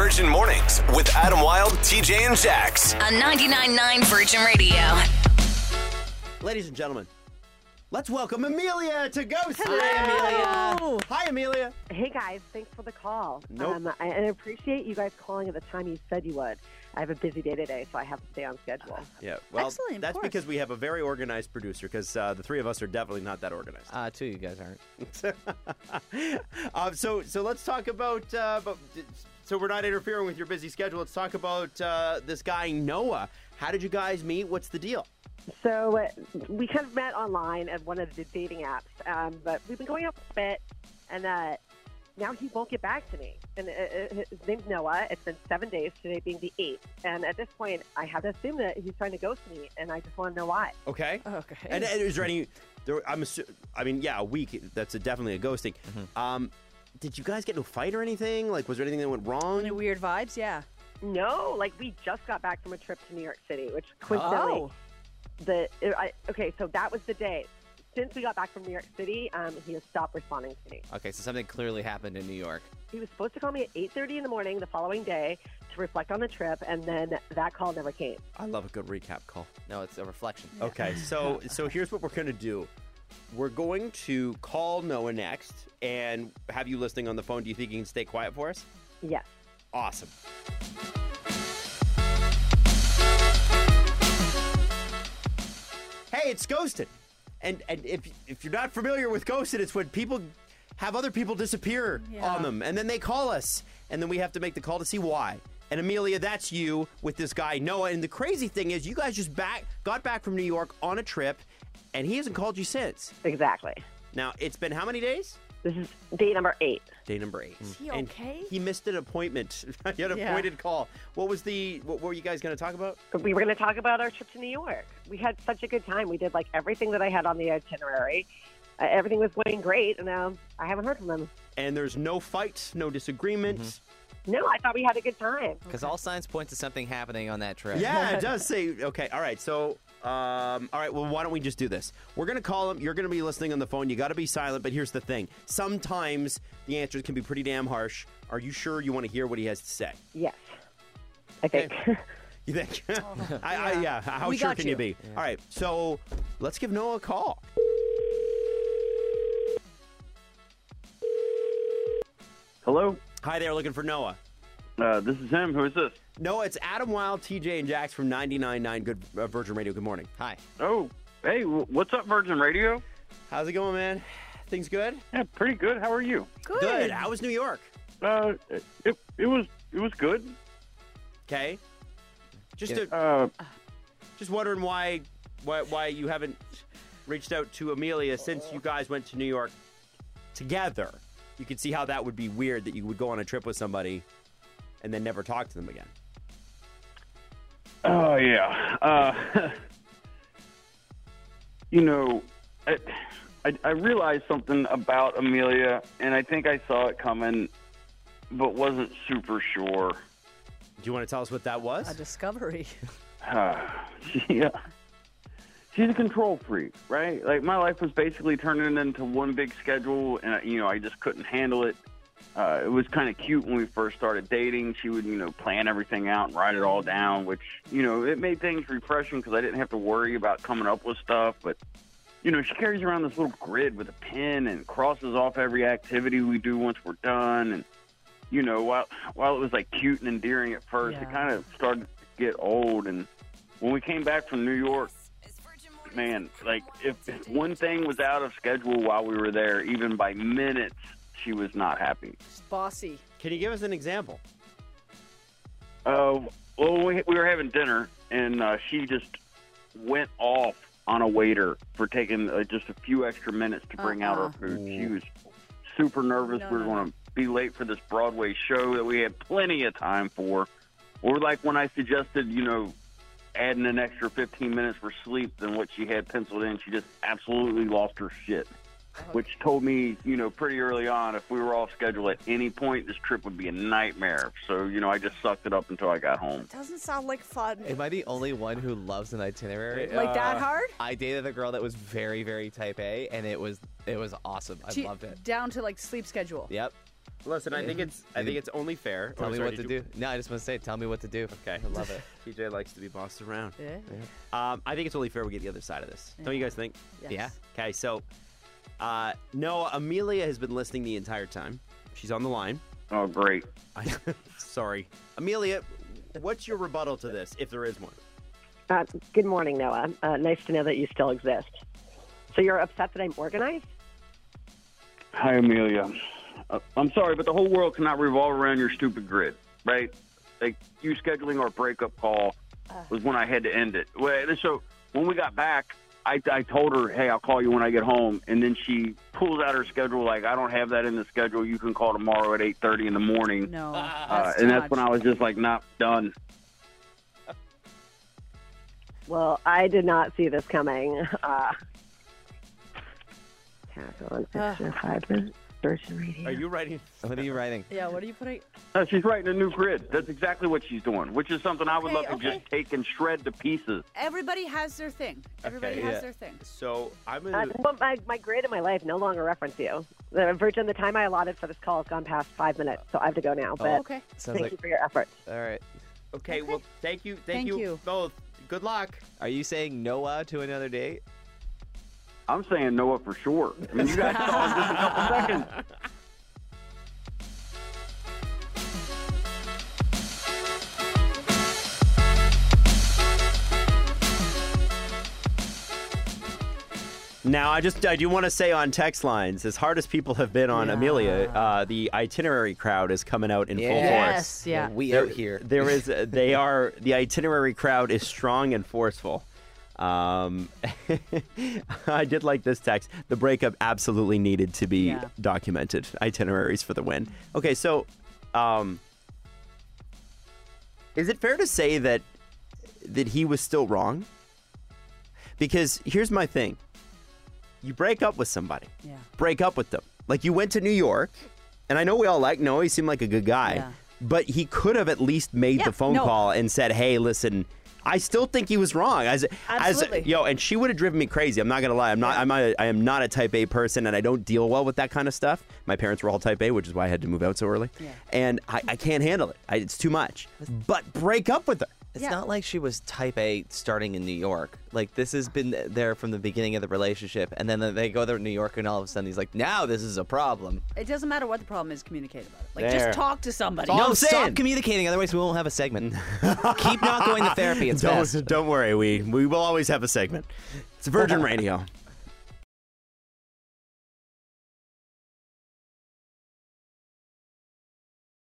Virgin Mornings with Adam Wilde, TJ, and Jax. On 99.9 Virgin Radio. Ladies and gentlemen, let's welcome Amelia to Ghost. Hi, Amelia. Hi, Amelia. Hey guys, thanks for the call. Nope. I appreciate you guys calling at the time you said you would. I have a busy day today, so I have to stay on schedule. Yeah, well, Excellent, of that's course. because we have a very organized producer, because the three of us are definitely not that organized. Two, you guys aren't. So let's talk about, so we're not interfering with your busy schedule. Let's talk about this guy, Noah. How did you guys meet? What's the deal? So we kind of met online at one of the dating apps, but we've been going out a bit, and now he won't get back to me. And his name's Noah. It's been 7 days, today being the 8th. And at this point, I have to assume that he's trying to ghost me, and I just want to know why. Okay. Okay. And is there any? A week. That's definitely a ghosting. Mm-hmm. Did you guys get into a fight or anything? Like, was there anything that went wrong? Any weird vibes? Yeah. No, like we just got back from a trip to New York City, which coincidentally, so that was the day. Since we got back from New York City, he has stopped responding to me. Okay, so something clearly happened in New York. He was supposed to call me at 8:30 in the morning the following day to reflect on the trip, and then that call never came. I love a good recap call. No, it's a reflection. Okay, so here's what we're going to do. We're going to call Noah next and have you listening on the phone. Do you think you can stay quiet for us? Yes. Awesome. Hey, it's Ghosted. And if you're not familiar with Ghosted, it's when people have other people disappear on them, and then they call us, and then we have to make the call to see why. And Amelia, that's you with this guy, Noah. And the crazy thing is, you guys just got back from New York on a trip, and he hasn't called you since. Exactly. Now, it's been how many days? This is day number 8. Day number 8. Is he And okay? he missed an appointment. He had an appointed call. What were you guys going to talk about? We were going to talk about our trip to New York. We had such a good time. We did like everything that I had on the itinerary. Everything was going great, and I haven't heard from them. And there's no fights, no disagreements. No, I thought we had a good time. Because all signs point to something happening on that trip. Yeah, it does say, okay, all right, so, all right, well, why don't we just do this? We're going to call him. You're going to be listening on the phone. You got to be silent, but here's the thing. Sometimes the answers can be pretty damn harsh. Are you sure you want to hear what he has to say? Yes, I think. You think? Yeah. How We sure got can you be? All right, so let's give Noah a call. Hello? Hi there, looking for Noah. This is him. Who is this? Noah, it's Adam Wilde, TJ, and Jax from 99.9 Good Virgin Radio. Good morning. Hi. Oh, hey, what's up, Virgin Radio? How's it going, man? Things good? Yeah, pretty good. How are you? Good. How was New York? It was good. Okay. Just Yeah. just wondering why you haven't reached out to Amelia since you guys went to New York together. You can see how that would be weird that you would go on a trip with somebody and then never talk to them again. Oh yeah. I realized something about Amelia, and I think I saw it coming, but wasn't super sure. Do you want to tell us what that was? A discovery. Yeah. She's a control freak, right? Like, my life was basically turning into one big schedule, and, I just couldn't handle it. It was kind of cute when we first started dating. She would, plan everything out and write it all down, which, it made things refreshing because I didn't have to worry about coming up with stuff. But, she carries around this little grid with a pen and crosses off every activity we do once we're done. And, while it was, like, cute and endearing at first, it kind of started to get old. And when we came back from New York, man, like, if one thing was out of schedule while we were there, even by minutes, she was not happy. It's bossy. Can you give us an example? Well, we were having dinner, and she just went off on a waiter for taking just a few extra minutes to bring out our food. She was super nervous. We were going to be late for this Broadway show that we had plenty of time for. Or like when I suggested, adding an extra 15 minutes for sleep than what she had penciled in, she just absolutely lost her shit. Which told me, pretty early on, if we were off schedule at any point, this trip would be a nightmare. So, I just sucked it up until I got home. Doesn't sound like fun. Am I the only one who loves an itinerary? Like that hard? I dated a girl that was very, very type A, and it was awesome. I loved it. Down to like sleep schedule. Yep. Listen, I think it's only fair. Tell me what to do. No, I just want to say, tell me what to do. Okay. I love it. TJ likes to be bossed around. Yeah. I think it's only fair we get the other side of this. Don't you guys think? Yes. Yeah. Okay, so no, Amelia has been listening the entire time. She's on the line. Oh, great. Sorry. Amelia, what's your rebuttal to this, if there is one? Good morning, Noah. Nice to know that you still exist. So you're upset that I'm organized? Hi, Amelia. I'm sorry, but the whole world cannot revolve around your stupid grid, right? Like, you scheduling our breakup call was when I had to end it. So when we got back, I told her, hey, I'll call you when I get home. And then she pulls out her schedule like, I don't have that in the schedule. You can call tomorrow at 8:30 in the morning. No. And that's when I was just like, nah, done. Well, I did not see this coming. Tack on extra 5 minutes. Virgin Radio. Are you writing? What are you writing? Yeah, what are you putting? She's writing a new grid. That's exactly what she's doing, which is something I would love to just take and shred to pieces. Everybody has their thing. Everybody has their thing. So I'm going to... Well, my grid in my life no longer reference you. Virgin, the time I allotted for this call has gone past 5 minutes, so I have to go now. But Okay. Sounds thank you for your efforts. All right. Okay, well, thank you. Thank you. both. Good luck. Are you saying Noah to another date? I'm saying Noah for sure. I mean, you guys saw in just a couple seconds. Now, I do want to say on text lines, as hard as people have been on Amelia, the itinerary crowd is coming out in full force. Yes, yeah. We out here. The itinerary crowd is strong and forceful. I did like this text. The breakup absolutely needed to be documented. Itineraries for the win. Okay, so is it fair to say that he was still wrong? Because here's my thing. You break up with somebody. Yeah. Break up with them. Like, you went to New York, and I know we all like Noah. He seemed like a good guy. Yeah. But he could have at least made the phone call and said, hey, listen, I still think he was wrong. Absolutely. And she would have driven me crazy. I'm not going to lie. I am not a type A person, and I don't deal well with that kind of stuff. My parents were all type A, which is why I had to move out so early. Yeah. And I can't handle it. It's too much. But break up with her. It's not like she was type A starting in New York. Like, this has been there from the beginning of the relationship. And then they go there to New York, and all of a sudden he's like, now this is a problem. It doesn't matter what the problem is, communicate about it. Like, There. just talk to somebody. All No, I'm stop saying. communicating, otherwise we won't have a segment. Keep not going to therapy. It's best. Don't worry. We will always have a segment. It's Virgin Radio.